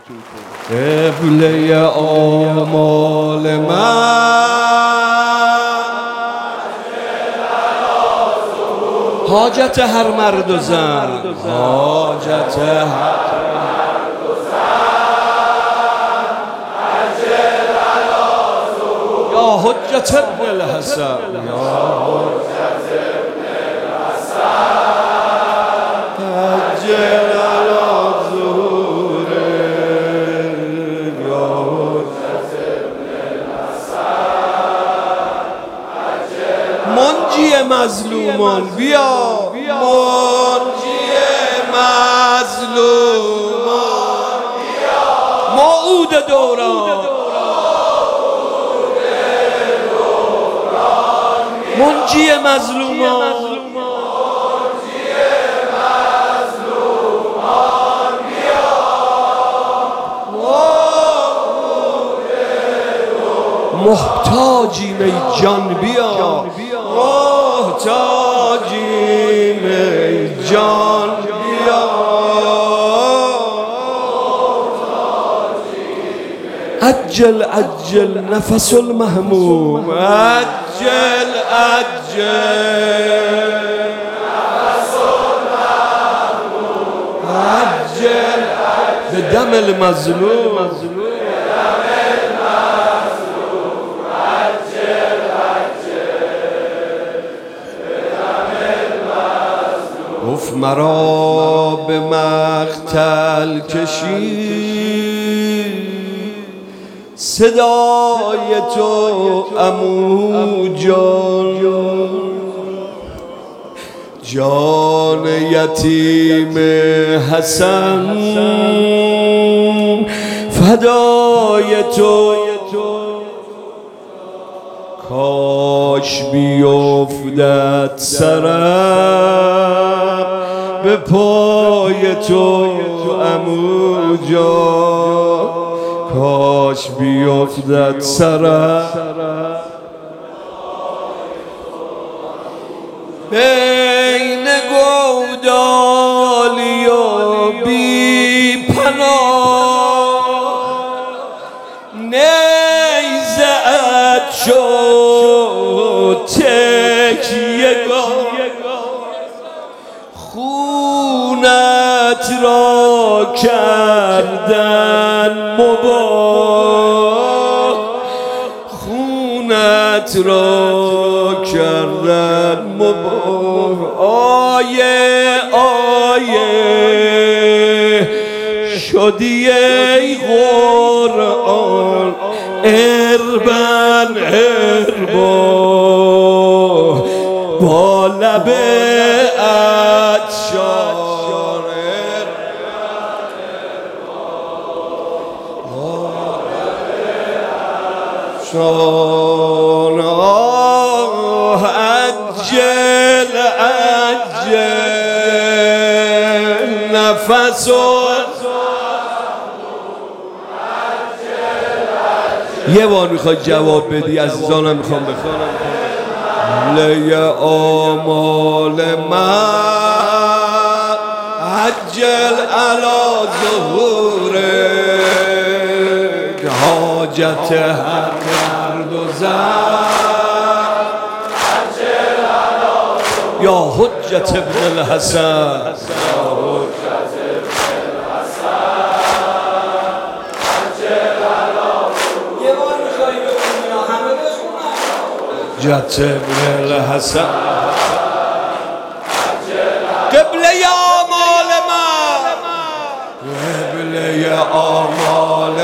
قبله آمال من، حاجت هر مرد و زن، حاجت هر مرد و زن، یا حجت ابن الحسن، یا حجت ابن الحسن، عجل علی ظهوره، یا حجت ابن الحسن، منجی مظلومان بیا، منجی مظلومان بیا، موعود دوران، منجی مظلومان، محتاجیم ای جان بیا، محتاجیم ای جان بیا، عجل عجل نفس المهموم، عجل عجل نفس المهموم، عجل بدم المظلوم، گفت مرا به مقتل کشید صدای تو عمو جان، جان یتیم حسن فدای تو، کاش بیفتد سرم به پای تو عمو جان، کاش بیفتد سرم بین گودالی و بی پناه، نیزه‌ات شد تکیه‌گاه، خونت را کردن مباح، خونت را کردن مباح، آیه آیه شدی ای قرآن، اربن اربا با لب عطشان، عجل عجل نفس یه بار میخوای جواب بدی عزیزانم، میخوام بخونم قبله آمال من، عجل علی ظهوره، حاجت هر مرد و زن، عجل علی ظهوره، یا حجت ابن الحسن، حجت ابن الحسن، قبله آمال من، قبله آمال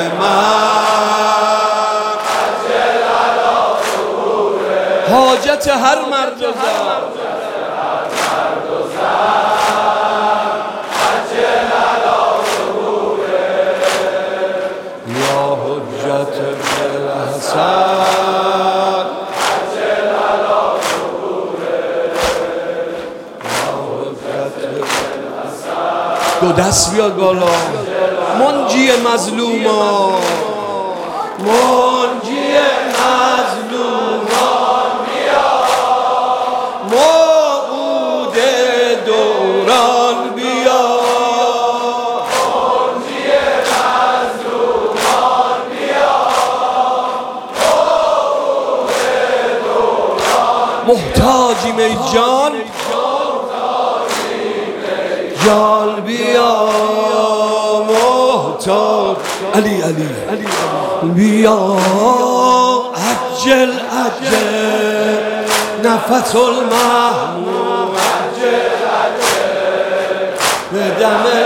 من، حاجت هر مرد و زن، یا حجت ابن الحسن، دو دست بیاد بالا، منجی مظلومان، منجی مظلومان بیا، موعود دوران بیا، منجی مظلومان محتاجیم ای جان، جان بیا محتاج علی علی بیا عجل عجل نفس المحمود به دم